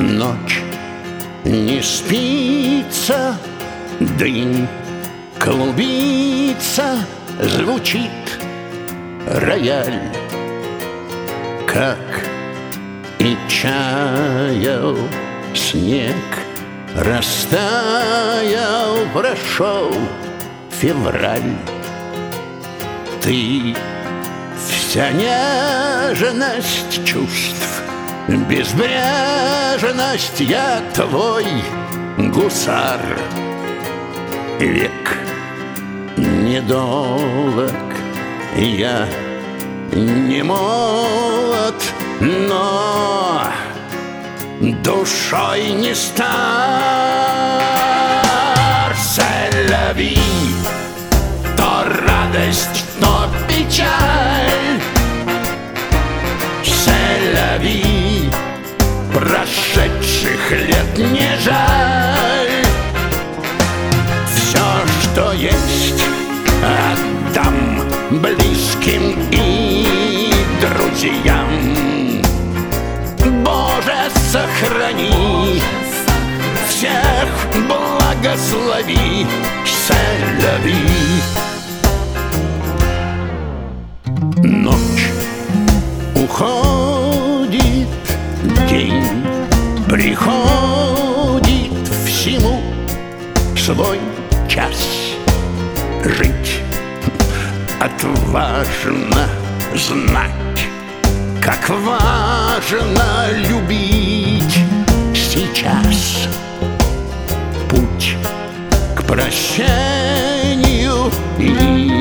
Ночь не спится, дым клубится, звучит рояль. Как и чаял снег, растаял, прошел февраль. Ты вся нежность чувств, безбрежность, я твой гусар. Век недолг, я не молод, но душой не стар. Селяви, то радость, то печаль. Селяви, прошедших лет не жаль. Все, что есть, отдам близким и друзьям. Боже, сохрани, всех благослови, селяви. Ночь уходит, день приходит, всему свой час. Жить отважно, знать, как важно любить сейчас. Путь к прощению и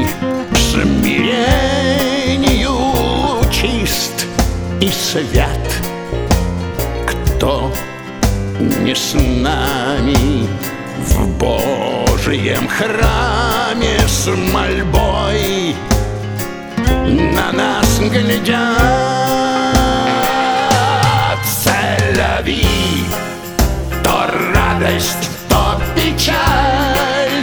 смирению чист и свят. Кто не с нами в Божьем храме с мольбой на нас глядят. Селяви, то радость, то печаль.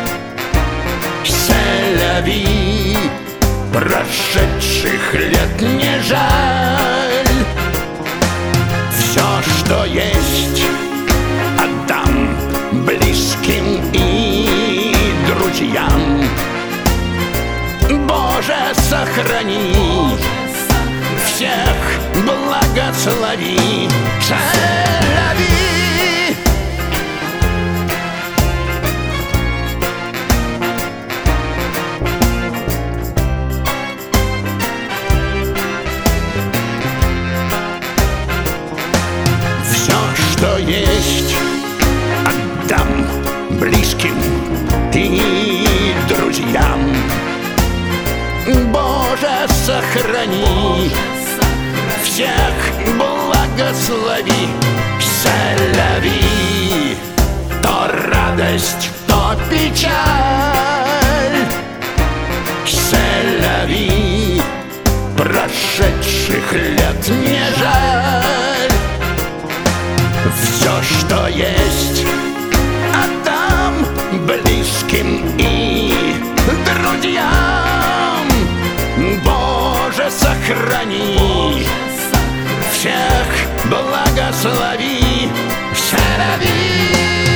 Селяви, прошедших лет не жаль. Все, что есть, отдам близким и друзьям. Боже, сохрани, всех благослови, селяви. Все, что есть, отдам близким и друзьям. Боже, сохрани, всех благослови, селяви, то радость, то печаль. Селяви, прошедших лет не жаль. Все, что есть, отдам близким и друзьям. Боже, сохрани, всех благослови, селяви.